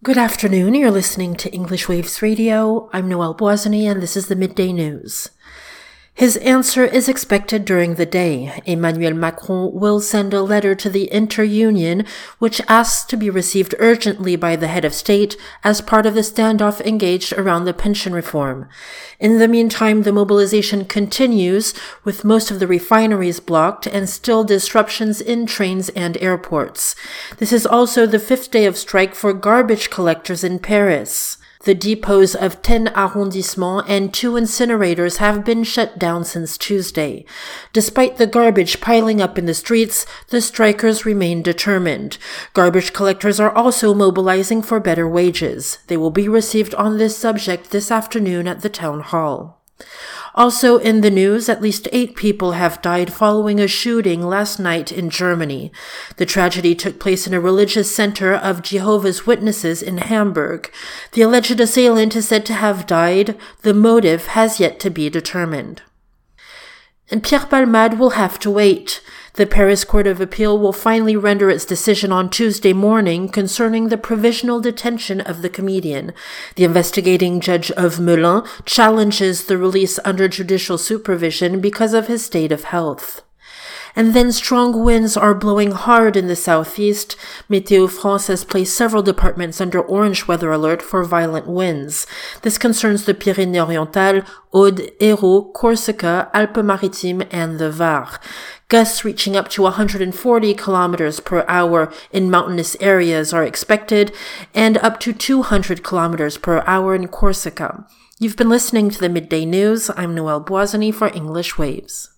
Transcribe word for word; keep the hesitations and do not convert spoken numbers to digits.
Good afternoon. You're listening to English Waves Radio. I'm Noelle Boisany, and this is the Midday News. His answer is expected during the day. Emmanuel Macron will send a letter to the Inter-Union, which asks to be received urgently by the head of state as part of the standoff engaged around the pension reform. In the meantime, the mobilization continues, with most of the refineries blocked and still disruptions in trains and airports. This is also the fifth day of strike for garbage collectors in Paris. The depots of ten arrondissements and two incinerators have been shut down since Tuesday. Despite the garbage piling up in the streets, the strikers remain determined. Garbage collectors are also mobilizing for better wages. They will be received on this subject this afternoon at the town hall. Also in the news, at least eight people have died following a shooting last night in Germany. The tragedy took place in a religious center of Jehovah's Witnesses in Hamburg. The alleged assailant is said to have died. The motive has yet to be determined. And Pierre Palmade will have to wait. The Paris Court of Appeal will finally render its decision on Tuesday morning concerning the provisional detention of the comedian. The investigating judge of Melun challenges the release under judicial supervision because of his state of health. And then strong winds are blowing hard in the southeast. Météo France has placed several departments under orange weather alert for violent winds. This concerns the Pyrénées-Orientales, Aude, Hérault, Corsica, Alpes-Maritimes, and the Var. Gusts reaching up to one hundred forty kilometers per hour in mountainous areas are expected, and up to two hundred kilometers per hour in Corsica. You've been listening to the Midday News. I'm Noelle Boisany for English Waves.